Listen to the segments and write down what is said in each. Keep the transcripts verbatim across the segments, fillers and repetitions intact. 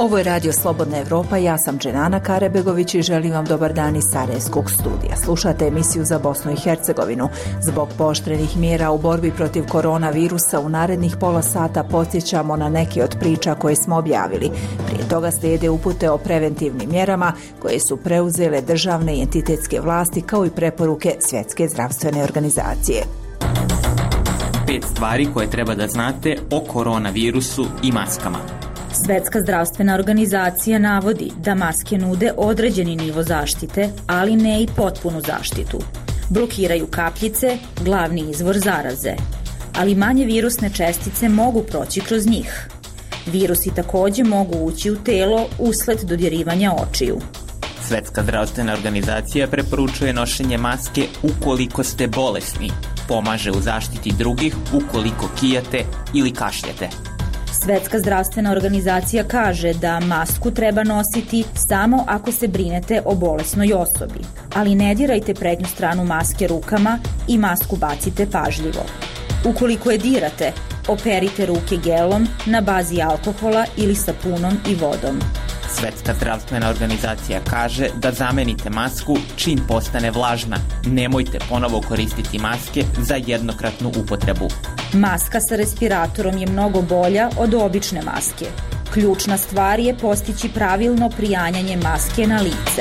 Ovo je Radio Slobodna Evropa, ja sam Dženana Karebegović i želim vam dobar dan iz Sarajevskog studija. Slušate emisiju za Bosnu i Hercegovinu. Zbog pooštrenih mjera u borbi protiv koronavirusa u narednih pola sata podsjećamo na neke od priča koje smo objavili. Prije toga slijede upute o preventivnim mjerama koje su preuzele državne i entitetske vlasti kao i preporuke Svjetske zdravstvene organizacije. Pet stvari koje treba da znate o koronavirusu i maskama. Svjetska zdravstvena organizacija navodi da maske nude određeni nivo zaštite, ali ne i potpunu zaštitu. Blokiraju kapljice, glavni izvor zaraze, ali manje virusne čestice mogu proći kroz njih. Virusi također mogu ući u telo usled dodirivanja očiju. Svjetska zdravstvena organizacija preporučuje nošenje maske ukoliko ste bolesni. Pomaže u zaštiti drugih ukoliko kijate ili kašljete. Svjetska zdravstvena organizacija kaže da masku treba nositi samo ako se brinete o bolesnoj osobi, ali ne dirajte prednju stranu maske rukama i masku bacite pažljivo. Ukoliko je dirate, operite ruke gelom na bazi alkohola ili sapunom i vodom. Svjetska zdravstvena organizacija kaže da zamenite masku čim postane vlažna. Nemojte ponovo koristiti maske za jednokratnu upotrebu. Maska sa respiratorom je mnogo bolja od obične maske. Ključna stvar je postići pravilno prijanjanje maske na lice.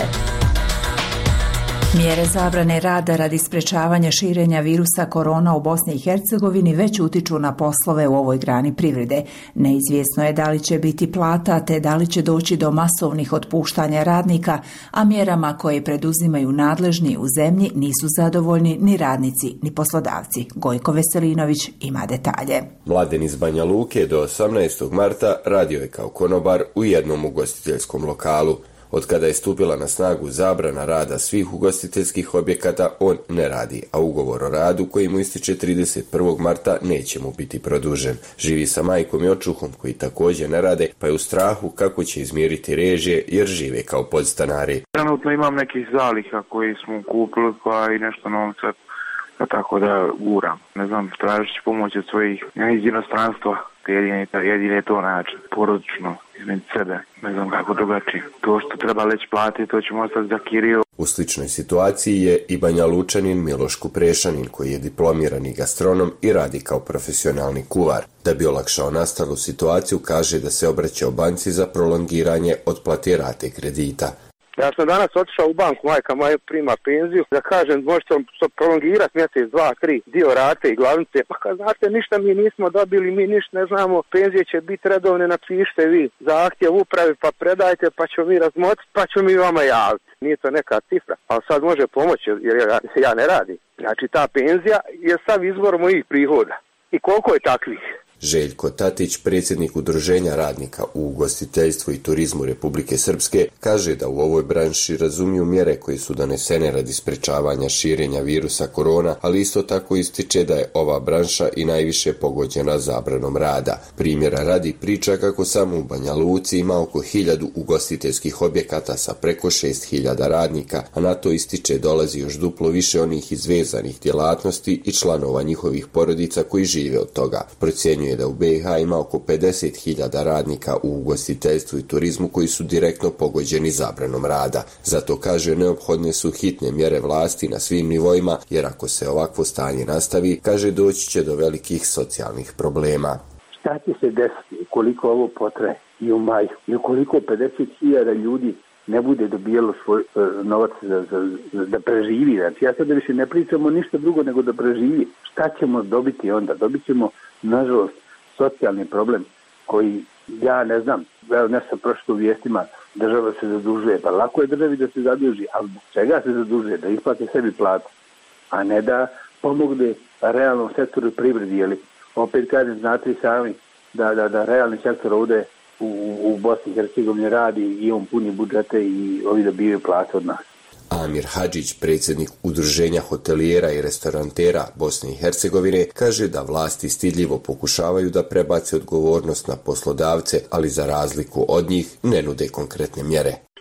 Mjere zabrane rada radi sprečavanja širenja virusa korona u Bosni i Hercegovini već utiču na poslove u ovoj grani privrede. Neizvjesno je da li će biti plata, te da li će doći do masovnih otpuštanja radnika, a mjerama koje preduzimaju nadležni u zemlji nisu zadovoljni ni radnici ni poslodavci. Gojko Veselinović ima detalje. Mladen iz Banja Luke do osamnaestog marta radio je kao konobar u jednom ugostiteljskom lokalu. Od kada je stupila na snagu zabrana rada svih ugostiteljskih objekata, on ne radi, a ugovor o radu koji mu ističe trideset prvog marta neće mu biti produžen. Živi sa majkom i očuhom koji također ne rade, pa je u strahu kako će izmiriti režije jer žive kao podstanari. Trenutno imam nekih zaliha koji smo kupili pa i nešto novca, pa tako da guram. Ne znam, tražit ću pomoć od svojih iz inostranstva. Jedini, jedini je to način, porodično, između sebe, ne znam kako drugačije. To što treba već platiti, to ćemo ostati za kiriju. U sličnoj situaciji je i Banja Lučanin Miloš Kuprešanin, koji je diplomirani gastronom i radi kao profesionalni kuvar. Da bi olakšao nastalu situaciju, kaže da se obraćao banci za prolongiranje otplate rate kredita. Ja sam danas otišao u banku, majka moja prima penziju, da kažem možete prolongirati mjesec, dva, tri, dio rate i glavnice. Pa kad znate, ništa mi nismo dobili, mi ništa ne znamo, penzije će biti redovne, napišite vi zahtjev upravi pa predajte pa ćemo mi razmotriti pa ćemo mi vama javiti. Nije to neka cifra, ali sad može pomoći jer ja, ja ne radim. Znači ta penzija je sav izvor mojih prihoda. I koliko je takvih? Željko Tatić, predsjednik Udruženja radnika u ugostiteljstvu i turizmu Republike Srpske, kaže da u ovoj branši razumiju mjere koje su donesene radi sprečavanja širenja virusa korona, ali isto tako ističe da je ova branša i najviše pogođena zabranom rada. Primjera radi priča kako samo u Banja Luci ima oko hiljadu ugostiteljskih objekata sa preko šest hiljada radnika, a na to ističe dolazi još duplo više onih izvezanih djelatnosti i članova njihovih porodica koji žive od toga. Procjenjuje da u B i H ima oko pedeset hiljada radnika u ugostiteljstvu i turizmu koji su direktno pogođeni zabranom rada. Zato kaže neophodne su hitne mjere vlasti na svim nivoima, jer ako se ovakvo stanje nastavi, kaže doći će do velikih socijalnih problema. Šta će se desiti ukoliko ovo potraje i u maju i ukoliko pedeset hiljada ljudi ne bude dobijalo svoj uh, novac za, za, za, da preživi. Znači, ja sad da više ne pričamo ništa drugo nego da preživi. Šta ćemo dobiti onda? Dobit ćemo, nažalost, socijalni problem koji, ja ne znam, evo ne sam prošlo u vijestima, država se zadužuje. Pa lako je državi da se zaduži, ali čega se zadužuje? Da isplate sebi platu, a ne da pomogne realnom sektoru privredi. Jeli? Opet kažem, znate i sami da, da, da realni sektor ovdje u, u Bosni i Hercegovini radi i on puni budžete i ovi dobijaju plate od nas. Amir Hadžić, predsjednik Udruženja hotelijera i restaurantera Bosne i Hercegovine, kaže da vlasti stidljivo pokušavaju da prebace odgovornost na poslodavce, ali za razliku od njih ne nude konkretne mjere.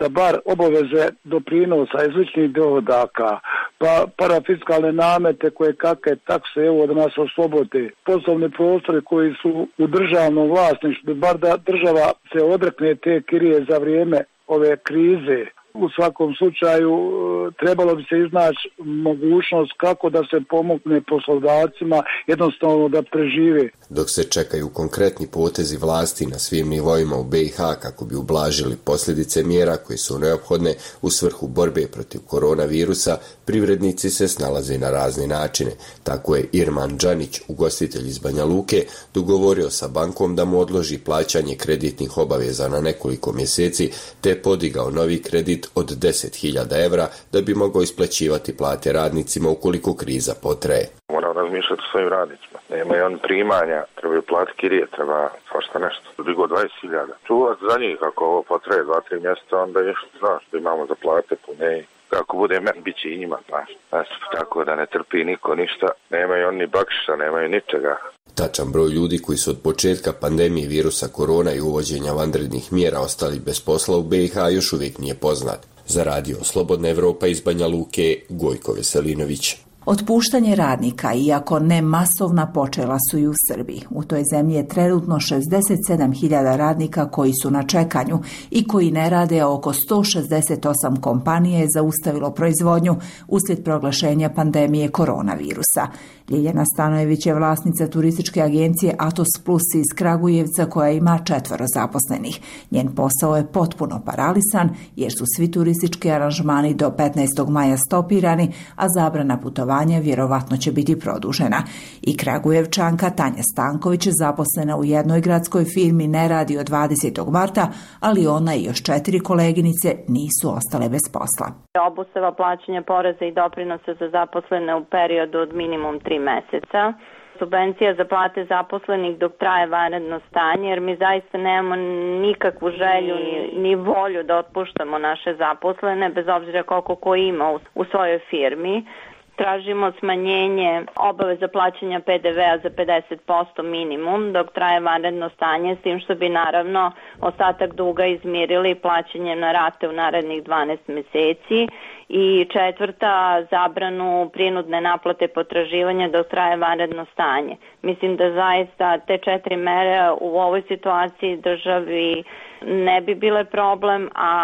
da bar obaveze doprinosa iz ličnih dohodaka, pa parafiskalne namete koje kakve takse, evo da nas oslobode, poslovne prostore koji su u državnom vlasništvu, bar da država se odrekne te kirije za vrijeme ove krize. U svakom slučaju trebalo bi se iznaći mogućnost kako da se pomogne poslodavcima jednostavno da prežive. Dok se čekaju konkretni potezi vlasti na svim nivoima u be i ha kako bi ublažili posljedice mjera koje su neophodne u svrhu borbe protiv koronavirusa, privrednici se snalaze na razne načine. Tako je Irman Đanić, ugostitelj iz Banja Luke, dogovorio sa bankom da mu odloži plaćanje kreditnih obaveza na nekoliko mjeseci, te podigao novi kredit od deset hiljada evra da bi mogao isplaćivati plate radnicima ukoliko kriza potraje. Moram razmišljati o svojim radnicima. Nemaju oni primanja, trebaju platiti kirije, treba svašta nešto. Drugo dvadeset hiljada. Čuvat za njih, ako ovo potraje dva tri mjeseca, onda je što znaš, da imamo za plate pune. Kako bude men, bit će i njima, znaš. Tako da ne trpi niko ništa, nemaju oni bakšiša, nemaju ničega. Tačan broj ljudi koji su od početka pandemije virusa korona i uvođenja vanrednih mjera ostali bez posla u be i ha još uvijek nije poznat. Za radio Slobodna Evropa iz Banja Luke, Gojko Veselinović. Otpuštanje radnika, iako ne masovna, počela su i u Srbiji. U toj zemlji je trenutno šezdeset sedam hiljada radnika koji su na čekanju i koji ne rade, a oko sto šezdeset osam kompanija je zaustavilo proizvodnju uslijed proglašenja pandemije koronavirusa. Ljiljana Stanojević je vlasnica turističke agencije Atos Plus iz Kragujevca koja ima četvoro zaposlenih. Njen posao je potpuno paralisan jer su svi turistički aranžmani do petnaestog maja stopirani, a zabrana putovanja vjerovatno će biti produžena. I Kragujevčanka Tanja Stanković, zaposlena u jednoj gradskoj firmi, ne radi od dvadesetog marta, ali ona i još četiri koleginice nisu ostale bez posla. Obustava plaćanja poreza i doprinosa za zaposlene u periodu od minimum tri meseca. Subvencija za plate zaposlenih dok traje vanredno stanje, jer mi zaista nemamo nikakvu želju ni, ni volju da otpuštamo naše zaposlene, bez obzira koliko ko ima u, u svojoj firmi. Tražimo smanjenje obaveza plaćanja pe de vea za pedeset posto minimum dok traje vanredno stanje, s tim što bi naravno ostatak duga izmirili plaćanjem na rate u narednih dvanaest mjeseci. I četvrta, zabranu prinudne naplate potraživanja dok traje vanredno stanje. Mislim da zaista te četiri mere u ovoj situaciji državi ne bi bile problem, a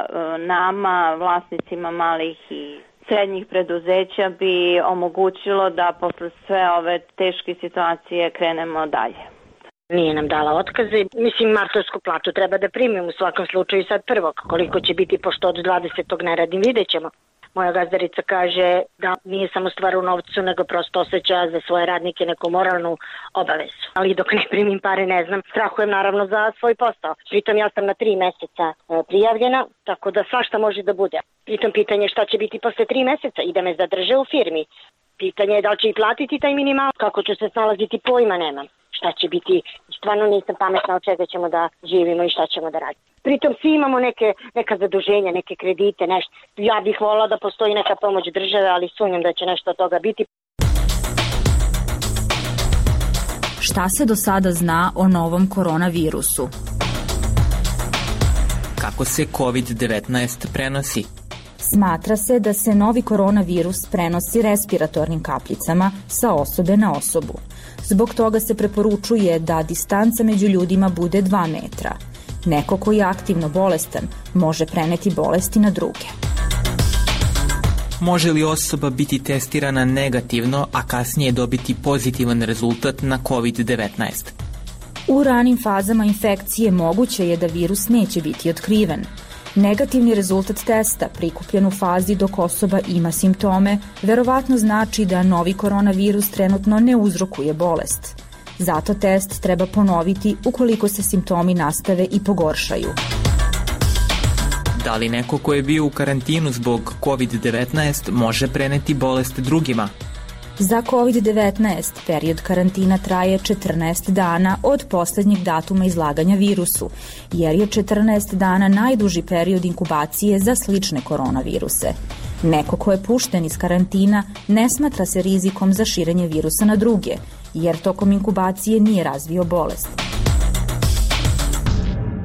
nama, vlasnicima malih i srednjih preduzeća, bi omogućilo da posle sve ove teške situacije krenemo dalje. Nije nam dala otkaze. Mislim, martovsku platu treba da primim u svakom slučaju sad prvo. Koliko će biti, pošto od dvadesetog ne radim, vidjet ćemo. Moja gazdarica kaže da nije samo stvar u novcu, nego prosto osjeća za svoje radnike neku moralnu obavezu. Ali dok ne primim pare, ne znam, strahujem naravno za svoj posao. Pritom ja sam na tri mjeseca prijavljena, tako da svašta može da bude. Pritom pitanje šta će biti posle tri mjeseca i da me zadrže u firmi. Pitanje je da li će i platiti taj minimal, kako ću se snalaziti, pojma nemam. Šta će biti, stvarno nisam pametna od čega ćemo da živimo i šta ćemo da radimo. Pritom svi imamo neke, neka zaduženja, neke kredite, nešto. Ja bih volila da postoji neka pomoć države, ali sumnjam da će nešto od toga biti. Šta se do sada zna o novom koronavirusu? Kako se kovid devetnaest prenosi? Smatra se da se novi koronavirus prenosi respiratornim kapljicama sa osobe na osobu. Zbog toga se preporučuje da distanca među ljudima bude dva metra. Neko koji je aktivno bolestan može preneti bolesti na druge. Može li osoba biti testirana negativno, a kasnije dobiti pozitivan rezultat na kovid devetnaest? U ranim fazama infekcije moguće je da virus neće biti otkriven. Negativni rezultat testa prikupljen u fazi dok osoba ima simptome verovatno znači da novi koronavirus trenutno ne uzrokuje bolest. Zato test treba ponoviti ukoliko se simptomi nastave i pogoršaju. Da li neko ko je bio u karantinu zbog kovid devetnaest može preneti bolest drugima? Za kovid devetnaest period karantina traje četrnaest dana od posljednjeg datuma izlaganja virusu, jer je četrnaest dana najduži period inkubacije za slične koronaviruse. Neko ko je pušten iz karantina ne smatra se rizikom za širenje virusa na druge, jer tokom inkubacije nije razvio bolest.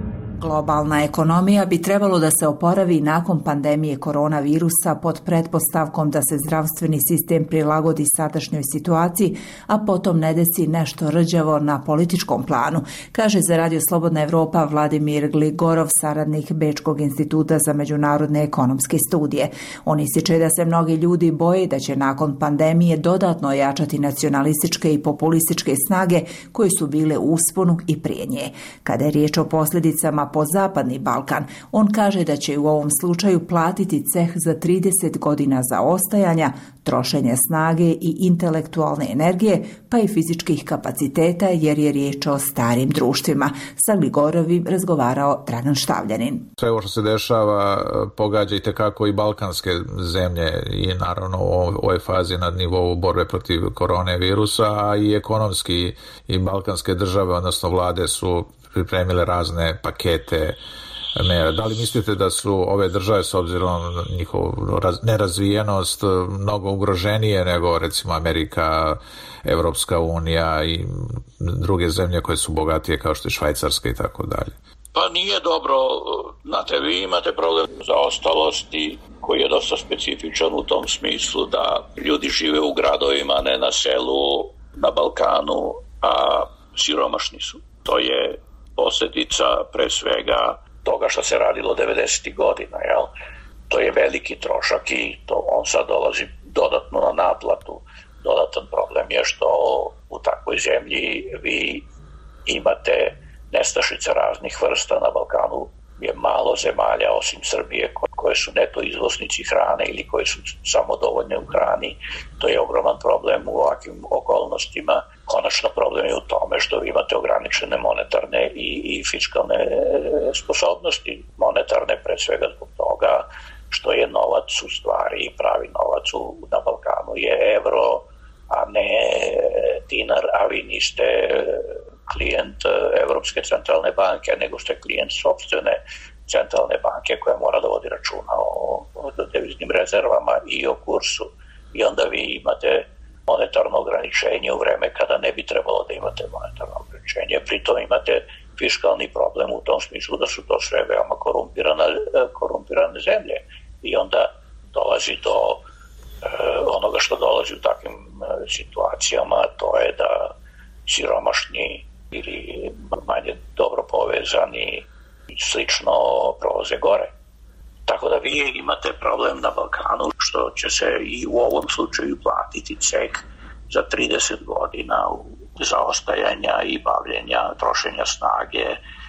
Globalna ekonomija bi trebalo da se oporavi nakon pandemije koronavirusa pod pretpostavkom da se zdravstveni sistem prilagodi sadašnjoj situaciji, a potom ne desi nešto rđavo na političkom planu, kaže za Radio Slobodna Evropa Vladimir Gligorov, saradnik Bečkog instituta za međunarodne ekonomske studije. On ističe da se mnogi ljudi boje da će nakon pandemije dodatno ojačati nacionalističke i populističke snage koje su bile u usponu i prije nje. Kada je riječ o posljedicama po Zapadni Balkan, on kaže da će u ovom slučaju platiti ceh za trideset godina zaostajanja, trošenja snage i intelektualne energije, pa i fizičkih kapaciteta, jer je riječ o starim društvima. Sa Gligorovim razgovarao Dragan Štavljanin. Sve ovo što se dešava pogađa i tekako i balkanske zemlje i naravno u ovoj fazi na nivou borbe protiv koronavirusa, a i ekonomski i balkanske države, odnosno vlade su pripremile razne pakete mjera. Da li mislite da su ove države s obzirom na njihovu nerazvijenost mnogo ugroženije nego recimo Amerika, Evropska unija i druge zemlje koje su bogatije kao što je Švajcarska i tako dalje? Pa nije dobro, znate, vi imate problem zaostalosti koji je dosta specifičan u tom smislu da ljudi žive u gradovima, ne na selu, na Balkanu, a siromašni su. To je posljedica pre svega toga što se radilo devedesetih godina, jel? To je veliki trošak i to on sad dolazi dodatno na naplatu. Dodatan problem je što u takvoj zemlji vi imate nestašice raznih vrsta. Na Balkanu je malo zemalja osim Srbije koje su neto izvoznici hrane ili koje su samodovoljne u hrani. To je ogroman problem u ovakvim okolnostima. Konačno problem je u tome što vi imate ograničene monetarne i, i fiskalne sposobnosti. Monetarne pre svega zbog toga što je novac u stvari, pravi novac u, na Balkanu je evro, a ne dinar, a vi niste klijent Evropske centralne banke, nego ste klijent sopstvene centralne banke koja mora da vodi računa o, o deviznim rezervama i o kursu. I onda vi imate monetarno ograničenje u vreme kada ne bi trebalo da imate monetarno ograničenje. Pritom imate fiskalni problem u tom smislu da su to sve veoma korumpirane, korumpirane zemlje. I onda dolazi do e, onoga što dolazi u takvim e, situacijama, to je da siromašni ili manje dobro povezani slično prolaze gore. Tako da vi imate problem na Balkanu što će se i u ovom slučaju platiti ceh za trideset godina zaostajanja i bavljenja, trošenja snage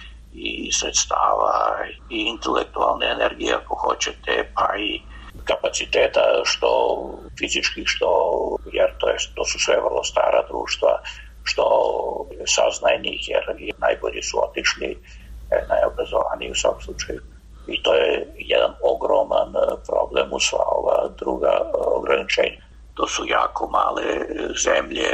i sredstava i intelektualne energije ako hoćete, pa i kapaciteta što fizičkih, što, jer to, je, to su sve vrlo stara društva, što saznajnih, jer najbolji su otišli, najobrazovaniji u svakom slučaju. I to je jedan ogroman problem u sva ova druga ograničenja. To su jako male zemlje,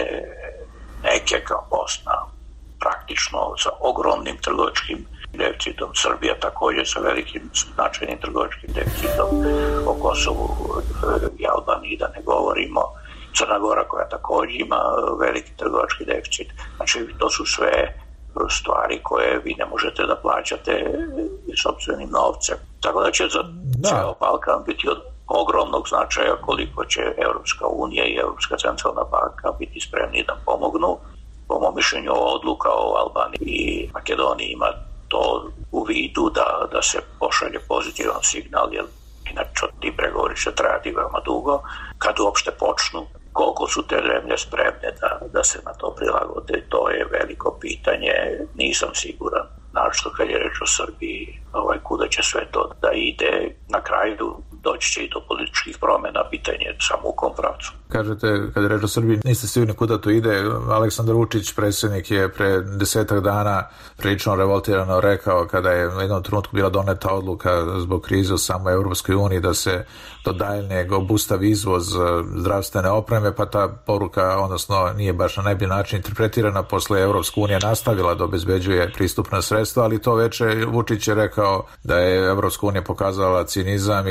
neke kao Bosna, praktično sa ogromnim trgovačkim deficitom. Srbija također sa velikim značajnim trgovačkim deficitom, o Kosovu i Albaniji da ne govorimo. Crna Gora koja također ima veliki trgovački deficit. Znači to su sve stvari koje vi ne možete da plaćate sopstvenim novcem. Tako da će za ceo Balkan biti od ogromnog značaja koliko će Evropska unija i Evropska centralna banka biti spremni da pomognu. Po mom mišljenju odluka o Albaniji i Makedoniji ima to u vidu da, da se pošalje pozitivan signal, jer inače ti pregovori će trajati veoma dugo. Kad uopšte počnu, koliko su te zemlje spremne da, da se na to prilagode, to je veliko pitanje. Nisam siguran, naročito kad je reč o Srbiji, ovaj, kuda će sve to da ide. Na kraju doći će i do političkih promjena, pitanje samo u kom pravcu. Kažete, kad je reč o Srbiji, niste sigurni kuda to ide. Aleksandar Vučić, predsjednik, je pre desetak dana prilično revoltirano rekao, kada je u jednom trenutku bila doneta odluka zbog krize u samoj Europskoj uniji da se do daljnjeg obustavi izvoz zdravstvene opreme, pa ta poruka, odnosno nije baš na najbolji način interpretirana. Posle Europska unija nastavila da obezbeđuje pristupna sredstva, ali to veče Vučić je rekao da je Europska unija pokazala cinizam i da će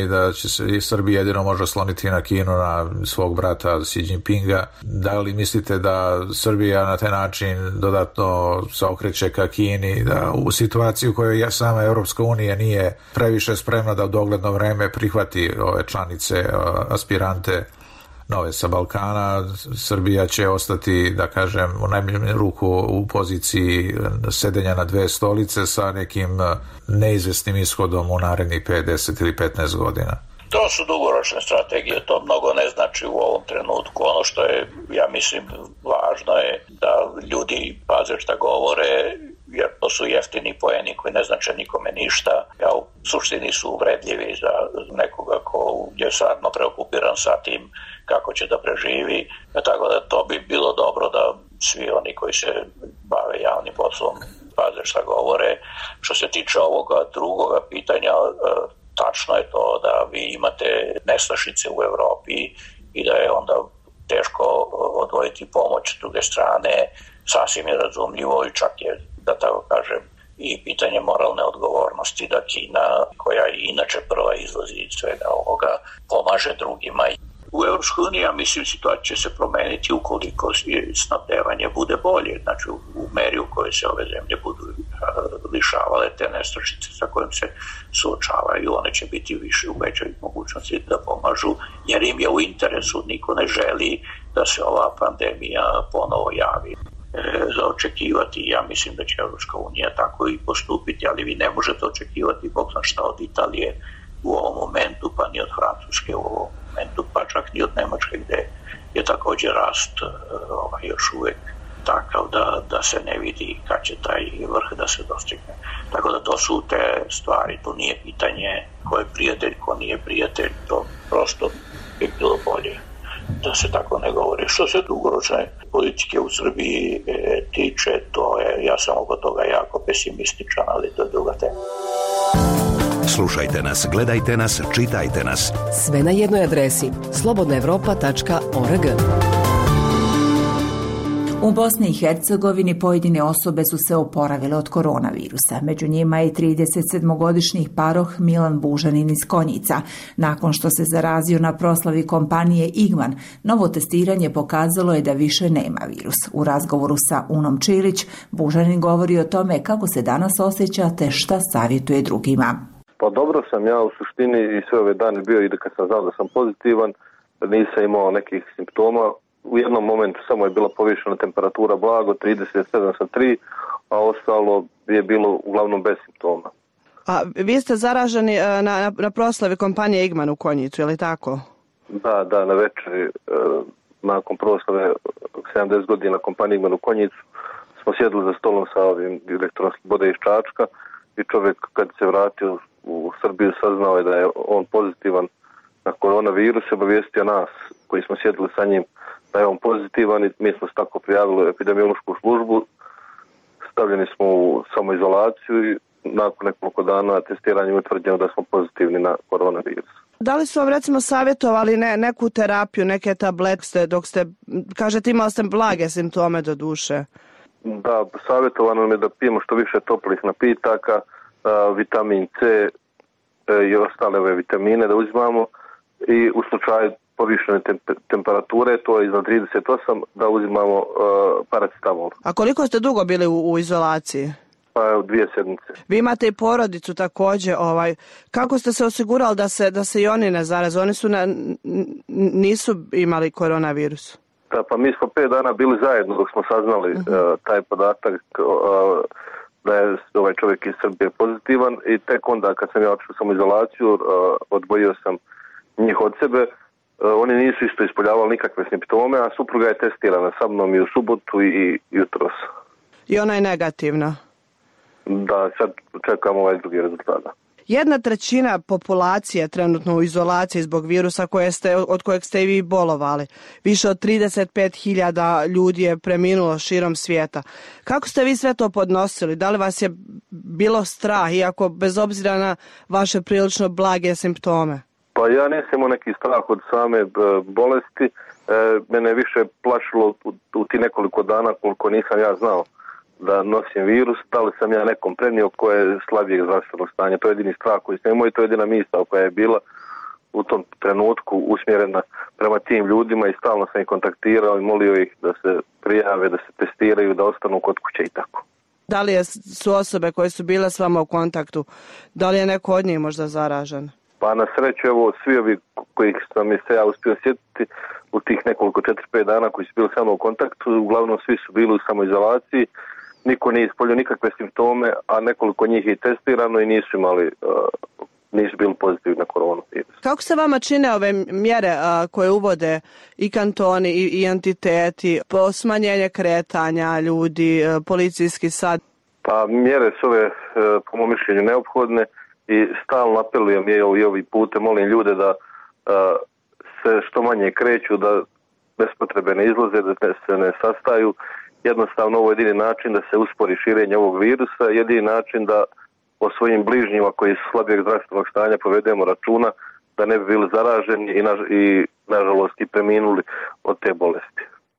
se Srbija jedino može osloniti na Kinu, na svog brata Xi Jinpinga. Da li mislite da Srbija na taj način dodatno se okreće ka Kini, da u situaciji u kojoj sama Europska unija nije previše spremna da u dogledno vreme prihvati ove članice, aspirante nove sa Balkana, Srbija će ostati, da kažem, u najmanju ruku u poziciji sedenja na dve stolice sa nekim neizvesnim ishodom u narednih pet, deset ili petnaest godina? To su dugoročne strategije, to mnogo ne znači u ovom trenutku. Ono što je, ja mislim, važno je da ljudi paze šta govore, jer to su jeftini poeni koji ne znače nikome ništa, a u suštini su uvredljivi za nekoga ko je stvarno preokupiran sa tim kako će da preživi. Tako da to bi bilo dobro da svi oni koji se bave javnim poslom paze šta govore. Što se tiče ovoga drugoga pitanja, tačno je to da vi imate nestašice u Evropi i da je onda teško odvojiti pomoć s druge strane. Sasvim je razumljivo i čak je, da tako kažem, i pitanje moralne odgovornosti da Kina, koja i inače prva izlazi iz svega ovoga, pomaže drugima. U Europskoj uniji, ja mislim, situacija će se promeniti ukoliko snabdevanje bude bolje, znači u meri u kojoj se ove zemlje budu lišavale te nestašice sa kojim se suočavaju, one će biti više u većoj mogućnosti da pomažu, jer im je u interesu, niko ne želi da se ova pandemija ponovo javi. Za očekivati, ja mislim da će Europska unija tako i postupiti, ali vi ne možete očekivati bog zna šta od Italije u ovom momentu, pa ni od Francuske u ovom momentu, pa čak ni od Nemačke, gde je također rast ovaj, još uvek takav da, da se ne vidi kad će taj vrh da se dostigne. Tako da to su te stvari, to nije pitanje ko je prijatelj, ko nije prijatelj, to prosto bi bilo bolje da se tako ne govori. Što se dugoročne politike u Srbiji e, tiče, to je, ja sam oko toga jako pesimističan, ali to je druga tema. Slušajte nas, gledajte nas, čitajte nas. Sve na jednoj adresi slobodna evropa tačka org. U Bosni i Hercegovini pojedine osobe su se oporavile od koronavirusa. Među njima je tridesetsedmogodišnji paroh Milan Bužanin iz Konjica. Nakon što se zarazio na proslavi kompanije Igman, novo testiranje pokazalo je da više nema virus. U razgovoru sa Unom Čilić, Bužanin govori o tome kako se danas osjeća te šta savjetuje drugima. Pa dobro sam ja u suštini i sve ove dane bio i da kad sam znao da sam pozitivan, nisam imao nekih simptoma. U jednom momentu samo je bila povišena temperatura blago, trideset sedam zarez tri, a ostalo je bilo uglavnom bez simptoma. A vi ste zaraženi na, na, na proslavi kompanije Igman u Konjicu, je li tako? Da, da, na večeri, nakon proslave sedamdeset godina kompanije Igman u Konjicu, smo sjedli za stolom sa ovim direktorom Slobode iz Čačka i čovjek kad se vratio u Srbiju saznao je da je on pozitivan na koronavirus, obavijestio nas koji smo sjedili sa njim da je on pozitivan i mi smo se tako prijavili u epidemiološku službu, stavljeni smo u samoizolaciju i nakon nekoliko dana testiranja utvrđeno da smo pozitivni na koronavirus. Da li su vam recimo savjetovali ne, neku terapiju, neke tablete dok ste, kažete imali ste blage simptome do duše? Da, savjetovano nam je da pijemo što više toplih napitaka, vitamin C i ostale ove vitamine da uzimamo i u slučaju povišene temperature, to je iznad trideset osam, da uzimamo uh, paracetamol. A koliko ste dugo bili u, u izolaciji? Pa dvije sedmice. Vi imate i porodicu također, ovaj, kako ste se osigurali da se, da se i oni ne zaraze? Oni su na, nisu imali koronavirus? Da, pa mi smo pet dana bili zajedno dok smo saznali uh-huh. uh, taj podatak uh, da je ovaj čovjek iz Srbije pozitivan i tek onda kad sam ja otišao sam u izolaciju, uh, odvojio sam njih od sebe. Oni nisu isto ispoljavali nikakve simptome, a supruga je testirana sa mnom i u subotu i jutros. I ona je negativna? Da, sad čekamo ovaj drugi rezultat. Jedna trećina populacije trenutno u izolaciji zbog virusa koje ste, od kojeg ste i vi bolovali. Više od trideset pet hiljada ljudi je preminulo širom svijeta. Kako ste vi sve to podnosili? Da li vas je bilo strah, iako bez obzira na vaše prilično blage simptome? Pa ja nisam imao neki strah od same bolesti. E, mene je više plašilo u, u ti nekoliko dana koliko nisam ja znao da nosim virus. Da li sam ja nekom prenio koje je slabijeg zdravstvenog stanja. To je jedini strah koji sam imao i to je jedina misao koja je bila u tom trenutku usmjerena prema tim ljudima i stalno sam ih kontaktirao i molio ih da se prijave, da se testiraju, da ostanu kod kuće i tako. Da li je, su osobe koje su bile s vama u kontaktu, da li je neko od njih možda zaražen? Pa na sreću, evo, svi ovi kojih sam se ja uspio sjetiti u tih nekoliko četiri pet dana koji su bili samo u kontaktu, uglavnom svi su bili u samoizolaciji, niko nije ispoljio nikakve simptome, a nekoliko njih je testirano i nisu imali, uh, nisu bili pozitivni na koronavirus. Kako se vama čine ove mjere uh, koje uvode i kantoni i, i entiteti, po smanjenje kretanja ljudi, uh, policijski sad? Pa mjere su ove, uh, po mom mišljenju, neophodne i stalno apelujem i ovi putem, molim ljude da uh, se što manje kreću, da bez potrebe ne izlaze, da se ne sastaju. Jednostavno ovo je jedini način da se uspori širenje ovog virusa, jedini način da o svojim bližnjima koji su slabijeg zdravstvenog stanja povedemo računa, da ne bi bili zaraženi i, na, i nažalost i preminuli od te bolesti.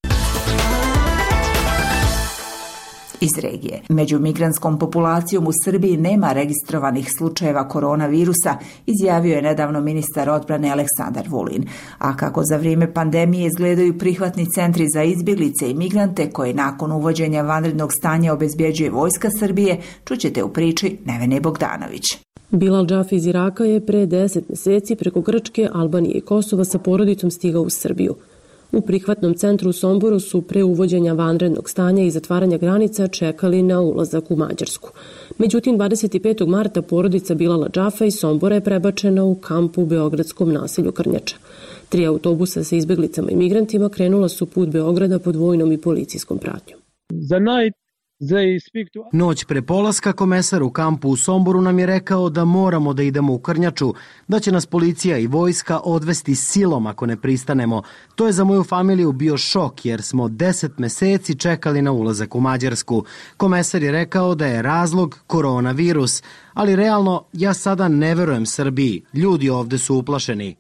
Iz regije. Među migrantskom populacijom u Srbiji nema registrovanih slučajeva koronavirusa, izjavio je nedavno ministar odbrane Aleksandar Vulin. A kako za vrijeme pandemije izgledaju prihvatni centri za izbjeglice i migrante koje nakon uvođenja vanrednog stanja obezbjeđuje Vojska Srbije, čućete u priči Nevene Bogdanović. Bilal Džaf iz Iraka je pre deset mjeseci preko Grčke, Albanije i Kosova sa porodicom stigao u Srbiju. U prihvatnom centru u Somboru su pre uvođenja vanrednog stanja i zatvaranja granica čekali na ulazak u Mađarsku. Međutim, dvadeset petog marta porodica Bilala Džafa iz Sombora je prebačena u kamp u beogradskom naselju Krnjača. Tri autobusa sa izbjeglicama i migrantima krenula su put Beograda pod vojnom i policijskom pratnjom. Za night Noć pre polaska komesar u kampu u Somboru nam je rekao da moramo da idemo u Krnjaču, da će nas policija i vojska odvesti silom ako ne pristanemo. To je za moju familiju bio šok jer smo deset meseci čekali na ulazak u Mađarsku. Komesar je rekao da je razlog koronavirus, ali realno ja sada ne verujem Srbiji. Ljudi ovde su uplašeni.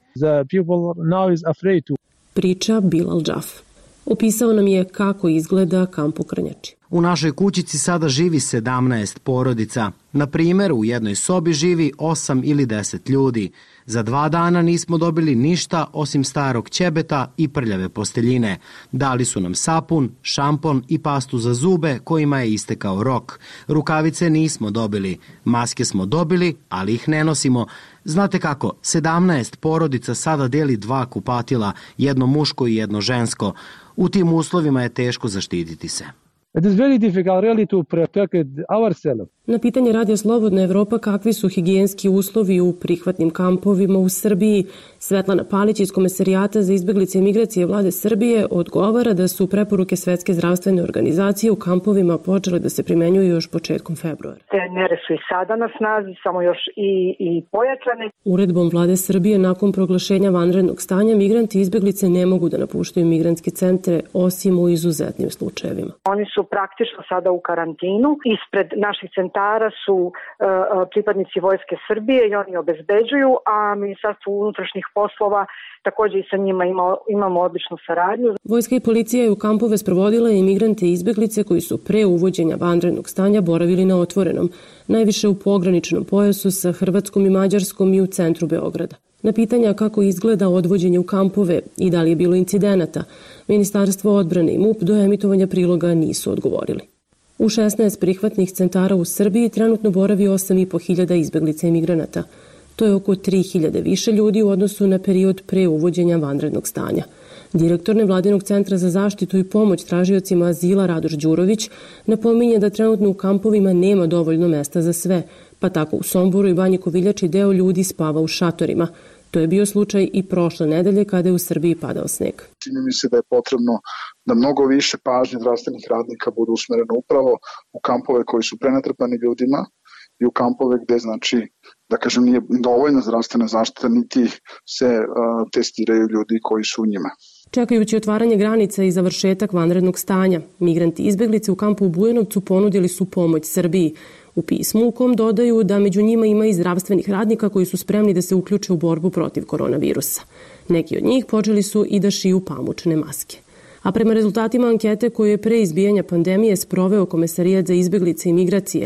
Priča Bilal Džaf. Opisao nam je kako izgleda kamp u Krnjači. U našoj kućici sada živi sedamnaest porodica. Na primjer, u jednoj sobi živi osam ili deset ljudi. Za dva dana nismo dobili ništa osim starog ćebeta i prljave posteljine. Dali su nam sapun, šampon i pastu za zube kojima je istekao rok. Rukavice nismo dobili. Maske smo dobili, ali ih ne nosimo. Znate kako, sedamnaest porodica sada deli dva kupatila, jedno muško i jedno žensko. U tim uslovima je teško zaštititi se. It is very difficult really to protect ourselves. Na pitanje Radija Slobodna Evropa kakvi su higijenski uslovi u prihvatnim kampovima u Srbiji, Svetlana Palić iz Komesarijata za izbjeglice i migracije vlade Srbije odgovara da su preporuke Svetske zdravstvene organizacije u kampovima počele da se primenjuju još početkom februara. Te mere su i sada na snazi, samo još i, i pojačane. Uredbom vlade Srbije nakon proglašenja vanrednog stanja migranti i izbjeglice ne mogu da napuštaju migrantske centre osim u izuzetnim slučajevima. Oni su praktično sada u karantinu. Ispred naših centara su uh, pripadnici Vojske Srbije i oni obezbeđuju, a Ministarstvo unutrašnjih poslova također i sa njima ima, imamo odličnu saradnju. Vojska i policija je u kampove sprovodila i migrante i izbjeglice koji su pre uvođenja vanrednog stanja boravili na otvorenom, najviše u pograničnom pojasu sa Hrvatskom i Mađarskom i u centru Beograda. Na pitanja kako izgleda odvođenje u kampove i da li je bilo incidenata, Ministarstvo odbrane i MUP do emitovanja priloga nisu odgovorili. U šesnaest prihvatnih centara u Srbiji trenutno boravi osam i po hiljada izbjeglica i migranata. To je oko tri hiljade više ljudi u odnosu na period pre uvođenja vanrednog stanja. Direktor Nevladinog centra za zaštitu i pomoć tražiocima azila Radoš Đurović napominje da trenutno u kampovima nema dovoljno mesta za sve, pa tako u Somboru i Banji Koviljači deo ljudi spava u šatorima. To je bio slučaj i prošle nedelje kada je u Srbiji padao sneg. Čini mi se da je potrebno da mnogo više pažnje zdravstvenih radnika budu usmereno upravo u kampove koji su prenatrpani ljudima i u kampove gde, znači, da kažem, nije dovoljna zdravstvena zaštita, niti se uh, testiraju ljudi koji su u njima. Čekajući otvaranje granica i završetak vanrednog stanja, migranti i izbjeglice u kampu u Bujanovcu ponudili su pomoć Srbiji. U pismu u kom dodaju da među njima ima i zdravstvenih radnika koji su spremni da se uključe u borbu protiv koronavirusa. Neki od njih počeli su i da šiju pamučne maske. A prema rezultatima ankete koju je pre izbijanja pandemije sproveo Komesarijat za izbjeglice i migracije,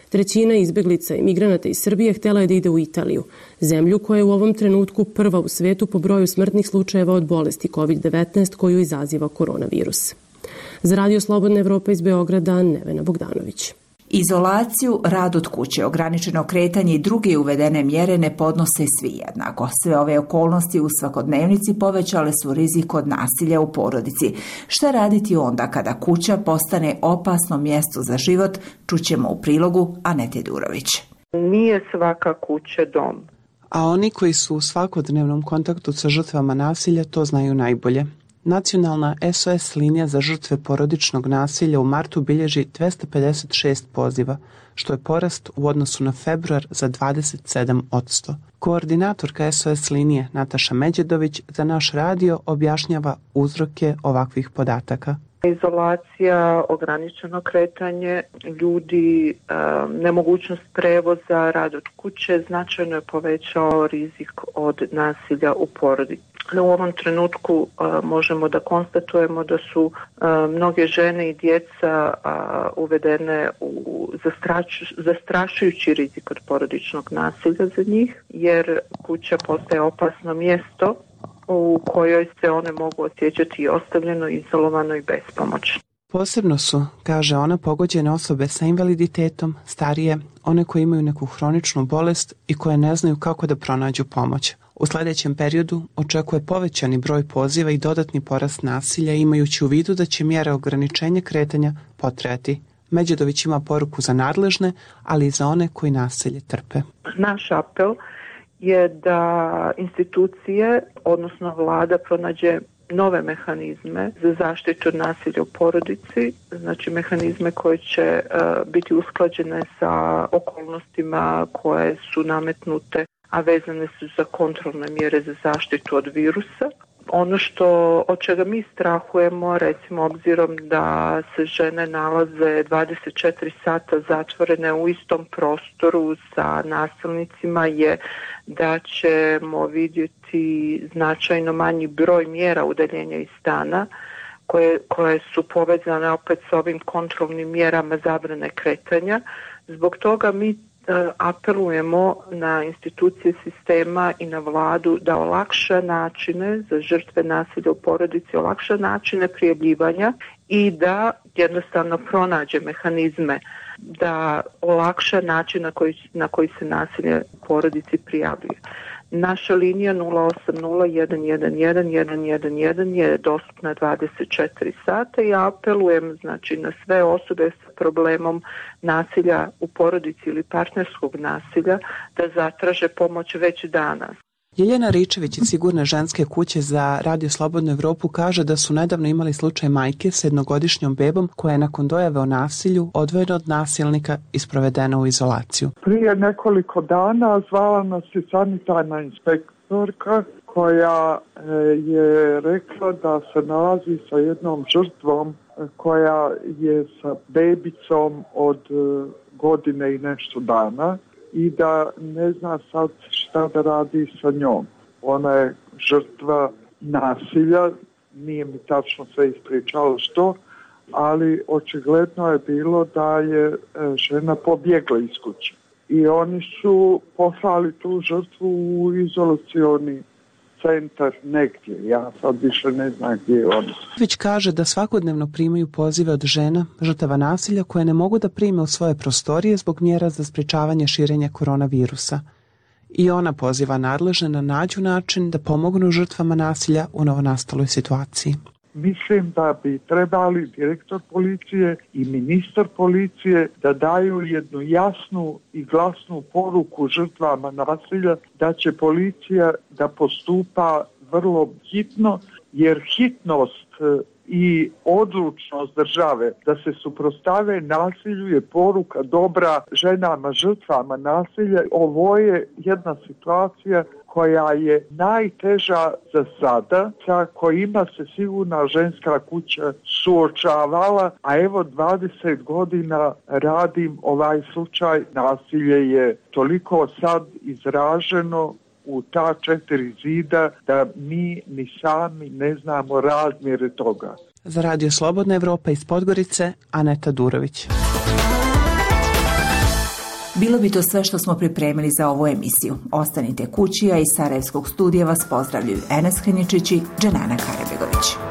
Trećina izbeglica i migranata iz Srbije htjela je da ide u Italiju, zemlju koja je u ovom trenutku prva u svetu po broju smrtnih slučajeva od bolesti kovid devetnaest koju izaziva koronavirus. Za Radio Slobodna Evropa iz Beograda, Nevena Bogdanović. Izolaciju, rad od kuće, ograničeno kretanje i druge uvedene mjere ne podnose svi jednako. Sve ove okolnosti u svakodnevnici povećale su rizik od nasilja u porodici. Šta raditi onda kada kuća postane opasno mjesto za život, čućemo u prilogu Anete Durović. Nije svaka kuća dom. A oni koji su u svakodnevnom kontaktu sa žrtvama nasilja to znaju najbolje. Nacionalna S O S linija za žrtve porodičnog nasilja u martu bilježi dvesta pedeset šest poziva, što je porast u odnosu na februar za dvadeset sedam posto. Koordinatorka S O S linije Nataša Međedović za naš radio objašnjava uzroke ovakvih podataka. Izolacija, ograničeno kretanje ljudi, nemogućnost prevoza, rad od kuće značajno je povećao rizik od nasilja u porodici. U ovom trenutku možemo da konstatujemo da su mnoge žene i djeca uvedene u zastrašujući rizik od porodičnog nasilja za njih, jer kuća postaje opasno mjesto u kojoj se one mogu osjećati ostavljeno, izolovano i bespomoćno. Posebno su, kaže ona, pogođene osobe sa invaliditetom, starije, one koje imaju neku hroničnu bolest i koje ne znaju kako da pronađu pomoć. U sljedećem periodu očekuje povećani broj poziva i dodatni porast nasilja, imajući u vidu da će mjere ograničenja kretanja potrajati. Međedović ima poruku za nadležne, ali i za one koji nasilje trpe. Naš apel je da institucije, odnosno vlada, pronađe nove mehanizme za zaštitu od nasilja u porodici, znači mehanizme koje će uh, biti usklađene sa okolnostima koje su nametnute, a vezane su za kontrolne mjere za zaštitu od virusa. Ono što, od čega mi strahujemo, recimo obzirom da se žene nalaze dvadeset četiri sata zatvorene u istom prostoru sa nasilnicima, je da ćemo vidjeti značajno manji broj mjera udaljenja iz stana koje, koje su povezane opet s ovim kontrolnim mjerama zabrane kretanja. Zbog toga mi apelujemo na institucije sistema i na vladu da olakša načine za žrtve nasilja u porodici, olakša načine prijavljivanja i da jednostavno pronađe mehanizme da olakša način na koji, na koji se nasilje u porodici prijavljuje. Naša linija nula osam nula jedan jedan jedan jedan jedan jedan je dostupna dvadeset četiri sata i apelujem znači na sve osobe sa problemom nasilja u porodici ili partnerskog nasilja da zatraže pomoć već danas. Jeljena Ričević iz Sigurne ženske kuće za Radio Slobodnu Evropu kaže da su nedavno imali slučaj majke s jednogodišnjom bebom koja je nakon dojave o nasilju odvojena od nasilnika i sprovedena u izolaciju. Prije nekoliko dana zvala nas je sanitarna inspektorka koja je rekla da se nalazi sa jednom žrtvom koja je sa bebicom od godine i nešto dana i da ne zna sad šta da radi sa njom. Ona je žrtva nasilja, nije mi tačno sve ispričala što, ali očigledno je bilo da je žena pobjegla iz kuće. I oni su poslali tu žrtvu u izolacioni centar negdje. Ja sad više ne znam gdje je on. Već kaže da svakodnevno primaju pozive od žena, žrtava nasilja koje ne mogu da prime u svoje prostorije zbog mjera za sprečavanje širenja koronavirusa. I ona poziva nadležne na nađu način da pomognu žrtvama nasilja u novonastaloj situaciji. Mislim da bi trebali direktor policije i ministar policije da daju jednu jasnu i glasnu poruku žrtvama nasilja da će policija da postupa vrlo hitno, jer hitnost i odlučnost države da se suprotstave nasilju je poruka dobra ženama žrtvama nasilja. Ovo je jedna situacija koja je najteža za sada, sa kojima se sigurna ženska kuća suočavala, a evo dvadeset godina radim ovaj slučaj. Nasilje je toliko sad izraženo u ta četiri zida da mi ni sami ne znamo razmjere toga. Za Radio Slobodna Evropa iz Podgorice, Aneta Durović. Bilo bi to sve što smo pripremili za ovu emisiju. Ostanite kući, a iz Sarajevskog studija vas pozdravljaju Enes Hrničić i Dženana Karebegović.